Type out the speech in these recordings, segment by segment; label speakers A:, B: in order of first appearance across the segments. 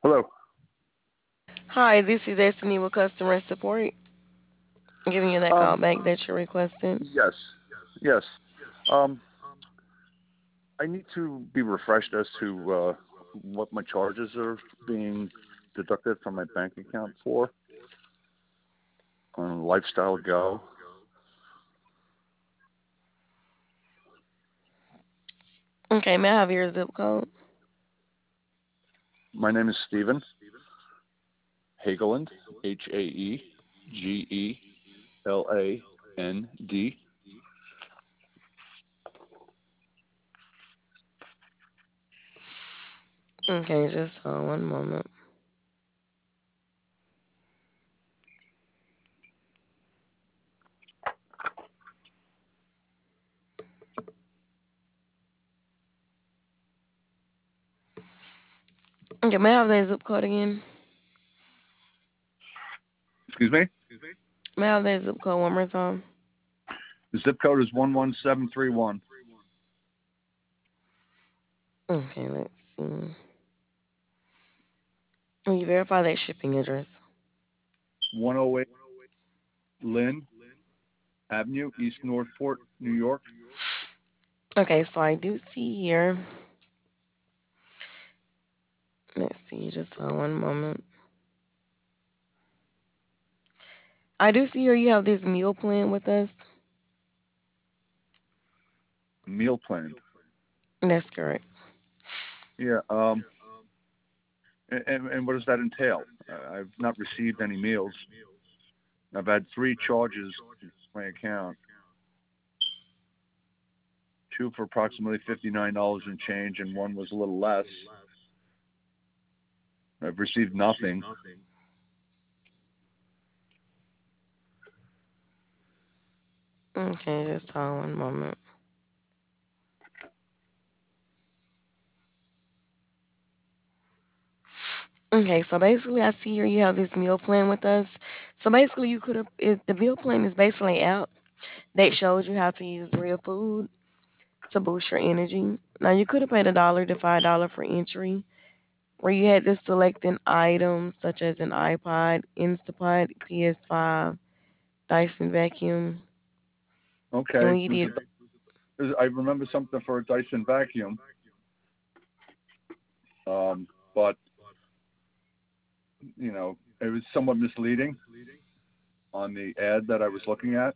A: Hello.
B: Hi, this is Destiny with customer support. I'm giving you that call
A: Um,
B: back that you requested.
A: yes, yes. Um, I need to be refreshed as to what my charges are being deducted from my bank account for on Lifestyle Go.
B: Okay, may I have your zip code?
A: My name is Stephen Hageland, Hageland.
B: Okay, just hold one moment. Okay, may I have that zip code again?
A: Excuse me.
B: May I have that zip code one more time?
A: The zip code is 11731.
B: Okay, let's see. Will you verify that shipping address?
A: 108 Lynn Avenue, East Northport, New York.
B: Okay, so I do see here. Let's see, just hold one moment. I do see here you have this meal plan with us.
A: Meal plan.
B: That's correct.
A: Yeah. And what does that entail? I've not received any meals. I've had three charges in my account, two for approximately $59 and change, and one was a little less. I've received nothing.
B: Okay, just hold one moment. Okay, so basically, I see here you have this meal plan with us. So basically, you could have the meal plan is basically an app that shows you how to use real food to boost your energy. Now, you could have paid $1 to $5 for entry, where you had to select an item such as an iPod, Instapot, PS5, Dyson vacuum, and
A: Okay.
B: when you did,
A: I remember something for a Dyson vacuum, but it was somewhat misleading on the ad that I was looking at.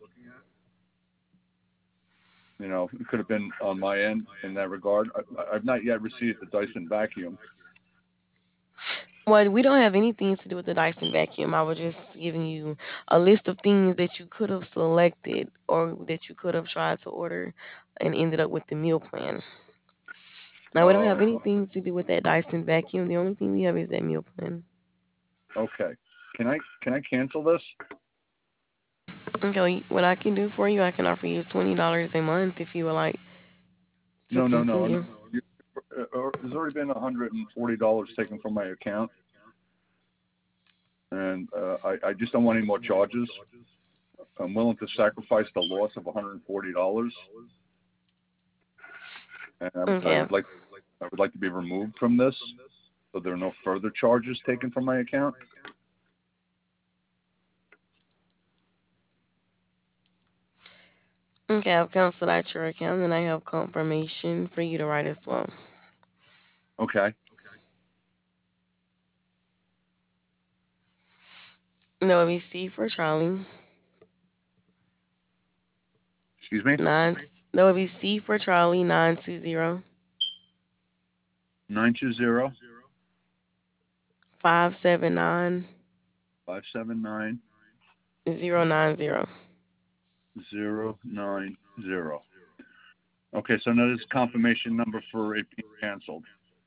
A: It could have been on my end in that regard. I've not yet received the Dyson vacuum.
B: well, we don't have anything to do with the Dyson vacuum. I was just giving you a list of things that you could have selected or that you could have tried to order and ended up with the meal plan. Now, we don't have
A: Oh,
B: anything to do with that Dyson vacuum. The only thing we have is that meal plan.
A: okay. Can I cancel this?
B: Okay, what I can do for you, I can offer you $20 a month if you would like to
A: No, no, no.
B: continue.
A: There's already been $140 taken from my account, and I just don't want any more charges. I'm willing to sacrifice the loss of $140, and I
B: Okay.
A: would like to be removed from this, so there are no further charges taken from my account.
B: Okay, I've canceled out your account and I have confirmation for you to write as well.
A: Okay.
B: No, it'll be C for Charlie.
A: Excuse me.
B: Nine. That would be C for Charlie 920
A: 920
B: 579
A: 579
B: 090.
A: 090. Okay, so now this is confirmation number for it being canceled.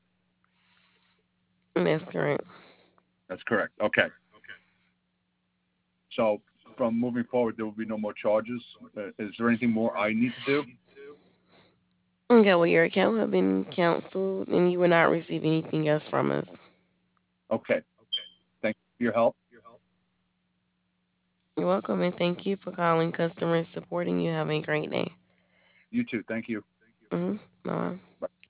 B: That's correct.
A: That's correct. Okay. So from moving forward, there will be no more charges. Is there anything more I need to do?
B: Okay, well, your account have been canceled and you will not receive anything else from us.
A: Okay. Thank you for your help.
B: You're welcome and thank you for calling customer support and you have a great day.
A: You too. Thank you.
B: Mm-hmm. Bye.
A: Bye.